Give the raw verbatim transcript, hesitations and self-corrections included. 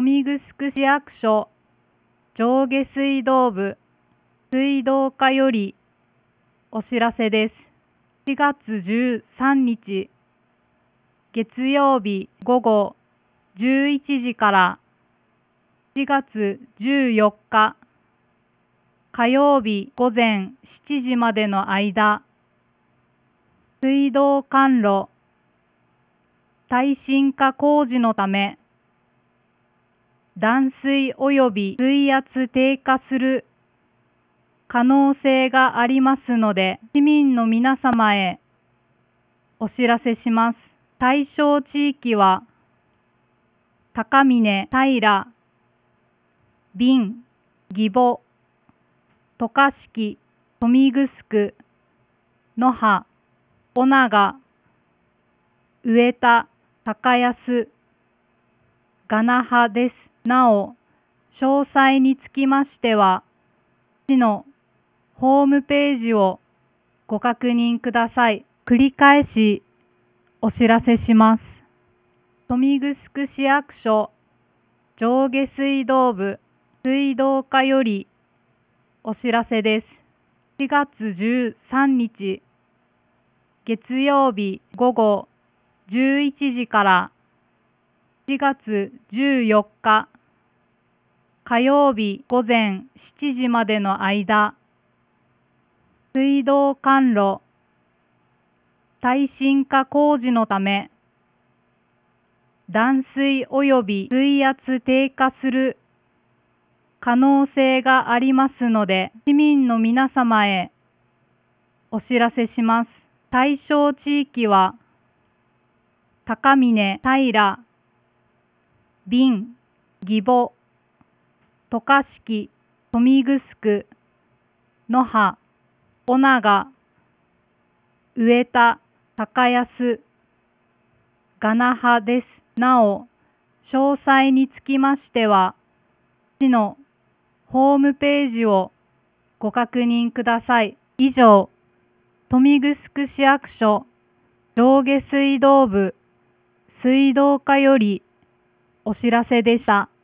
みぐすく市役所上下水道部水道課よりお知らせです。しがつじゅうさんにち月曜日午後じゅういちじからしがつじゅうよっか火曜日午前しちじまでの間、水道管路耐震化工事のため、断水及び水圧低下する可能性がありますので、市民の皆様へお知らせします。対象地域は、高峰、平、備、義母、渡嘉敷、豊見城、野葉、尾長、上田、高安、がなはです。なお、詳細につきましては、市のホームページをご確認ください。繰り返しお知らせします。豊見城市役所上下水道部水道課よりお知らせです。しがつじゅうさんにち月曜日午後じゅういちじからしがつじゅうよっか火曜日午前しちじまでの間、水道管路耐震化工事のため、断水及び水圧低下する可能性がありますので、市民の皆様へお知らせします。対象地域は、高峰、平、備、義母、渡嘉敷、豊見城、野葉、尾長、上田、高安、がなはです。なお、詳細につきましては、市のホームページをご確認ください。以上、豊見城市役所上下水道部水道課よりお知らせでした。